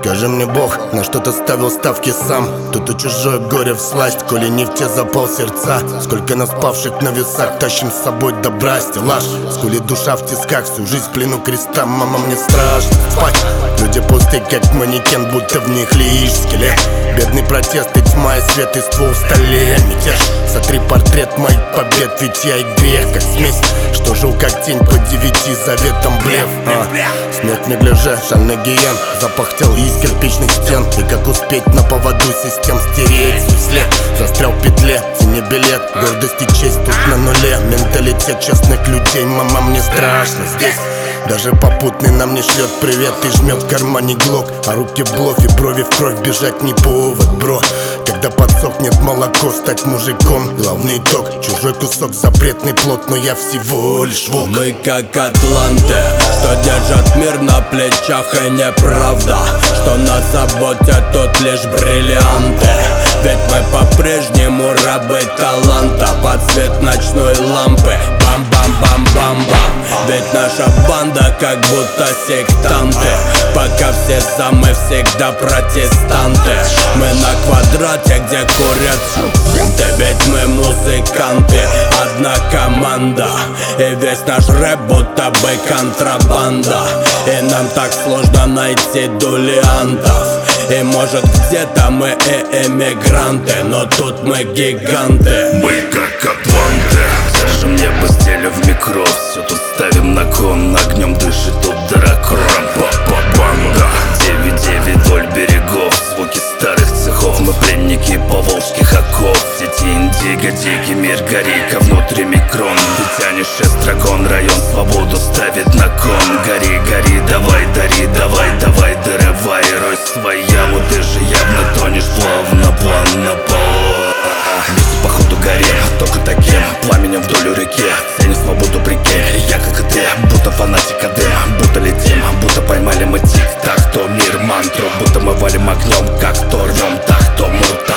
Скажи мне, Бог, на что ты ставил ставки сам? Тут и чужое горе всласть, коли не в те запал сердца. Сколько нас павших на весах, тащим с собой добра, стеллаж. Скулит душа в тисках, всю жизнь в плену креста. Мама, мне страшно спать. Люди пусты, как манекен, будто в них лишь скелет. Бедный протест и тьма, и свет, и ствол в столе. Мятеж, сотри портрет моих побед, ведь я и грех, как смесь, что жил как тень по 9 заветам блеф. Смерть не гляже, шальный гиен, запах тел из кирпичных стен. И как успеть на поводу систем стереть свой след? Застрял в петле, цени билет, гордость и честь тут на нуле. Менталитет честных людей, мама, мне страшно здесь. Даже попутный нам не шлет привет и жмет в кармане глок. А руки в блох и брови в кровь, бежать не повод, бро. Когда подсохнет молоко, стать мужиком. Главный итог, чужой кусок, запретный плод, но я всего лишь волк. Мы как атланты, что держат мир на плечах, и неправда, что нас заботят тут лишь бриллианты. Ведь мы по-прежнему рабы таланта под свет ночной лампы. Бам-бам-бам-бам-бам. Ведь наша банда как будто сектанты. Пока все за, мы всегда протестанты. Мы на квадрате, где курят студенты. Ведь мы музыканты, одна команда. И весь наш рэп будто бы контрабанда. И нам так сложно найти дулиантов. И может где-то мы и эмигранты, но тут мы гиганты. Мы как атланты, держим небо, стеля в микро. Все тут ставим на кон, огнем дышит тут дракон. Папа-банда, 9-9 вдоль берегов. Звуки старых цехов, мы пленники поволжских оков. Сети индиго, дикий мир, гори-ка внутри микрон. Ты тянешь эстрагон, район свободу ставит на кон. Гори, гори, давай, дари, давай, давай, дорывай, рой свои яму. Ты же явно тонешь плавно, план на пол. Несу походу горе, только таким пламенем вдоль реки. Ценю свободу прикинь, я как и ты, будто фанатик дым. Будто летим, будто поймали мы тик-так, то мир мантру. Будто мы валим огнем, как то рвем, так то мута.